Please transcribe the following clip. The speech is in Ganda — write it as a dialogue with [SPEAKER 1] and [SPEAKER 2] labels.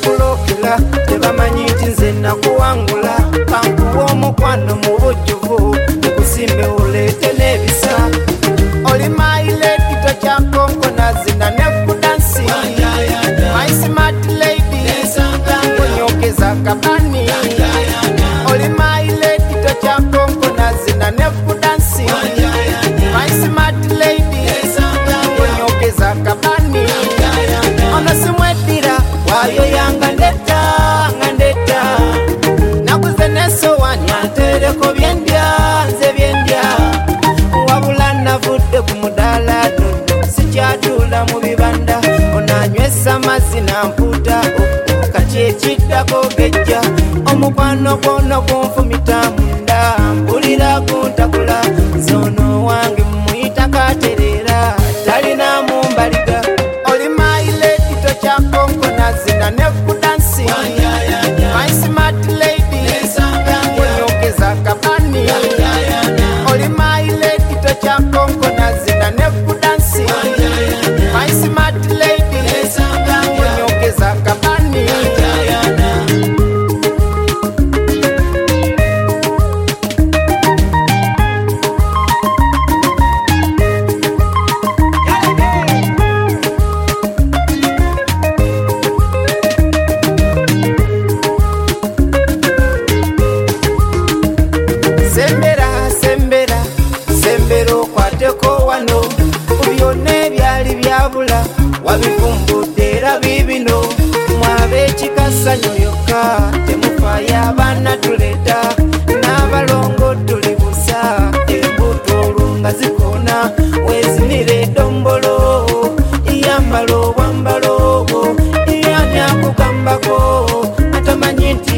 [SPEAKER 1] bakulokera tebamanyi nti nze nakuwangula kankuwa omukwano mu bujjuvu nikusimbe oleete n'ebisa oli mailedi tokyankonkona zina nekudansi my smart lady kunyokeza kabani oli mailedi tokyankonkona zina nekudansi my smart lady kunyokeza kabani ono simwedira wayo yanga ndeta nakuze nesowani antereko byendya nze byendya wabula navudde ku mudaala dodo sikyatula mu bibanda onanywesa mazzi nampuuta kati ekiddako gejja omukwano gwono gunfumita munda mpulira guntakula zono wange muyita katerera talina mumbaliga oli mailedi tokyankonkona zina nekudansi my smart lady kunyokeza kabani oli mailedi tokyankonkona zina nekudansi my smart lady kunyokeza kabani sembera okwateko wano kubyonna ebyali byabula wabivumbudde era bibino mwab'ekikasanyo yokka temufaayo abaana tuleeta n'abalongo tuli busa embuto olunga zikoona wezinira eddombolo iyambala obwambalo yani akugambako atamanyi nti